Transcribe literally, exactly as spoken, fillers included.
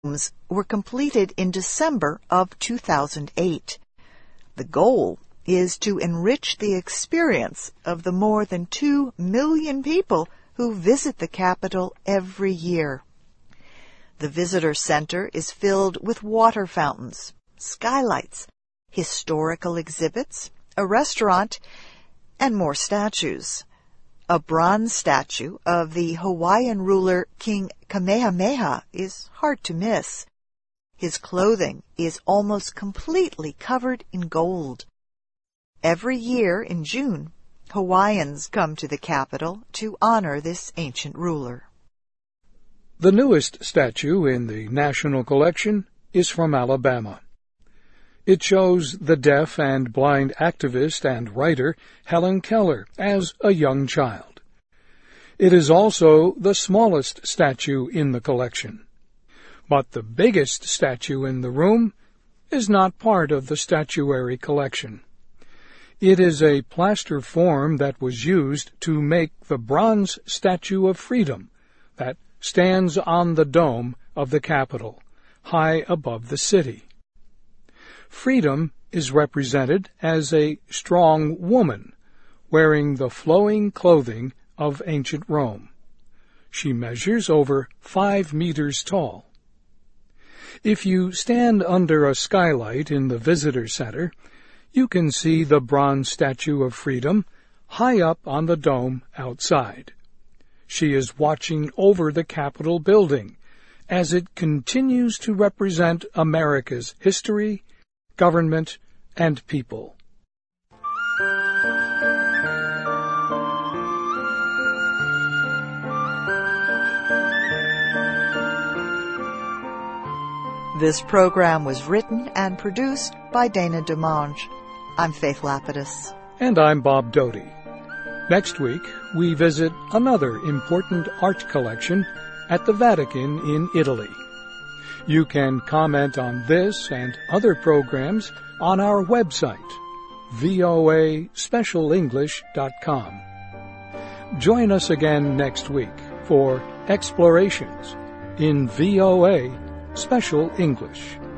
rooms were completed in December of two thousand eight. The goal is to enrich the experience of the more than two million people who visit the Capitol every year. The visitor center is filled with water fountains, skylights, historical exhibits, a restaurant, and more statues. A bronze statue of the Hawaiian ruler King Kamehameha is hard to miss. His clothing is almost completely covered in gold. Every year in June, Hawaiians come to the Capitol to honor this ancient ruler. The newest statue in the National Collection is from Alabama. It shows the deaf and blind activist and writer Helen Keller as a young child. It is also the smallest statue in the collection. But the biggest statue in the room is not part of the statuary collection. It is a plaster form that was used to make the bronze Statue of Freedom that stands on the dome of the Capitol, high above the city. Freedom is represented as a strong woman, wearing the flowing clothing of ancient Rome. She measures over five meters tall. If you stand under a skylight in the visitor center, you can see the bronze Statue of Freedom high up on the dome outside. She is watching over the Capitol building as it continues to represent America's history, government, and people. This program was written and produced by Dana DeMange. I'm Faith Lapidus. And I'm Bob Doty. Next week, we visit another important art collection at the Vatican in Italy. You can comment on this and other programs on our website, v o a special english dot com. Join us again next week for Explorations in V O A Special English.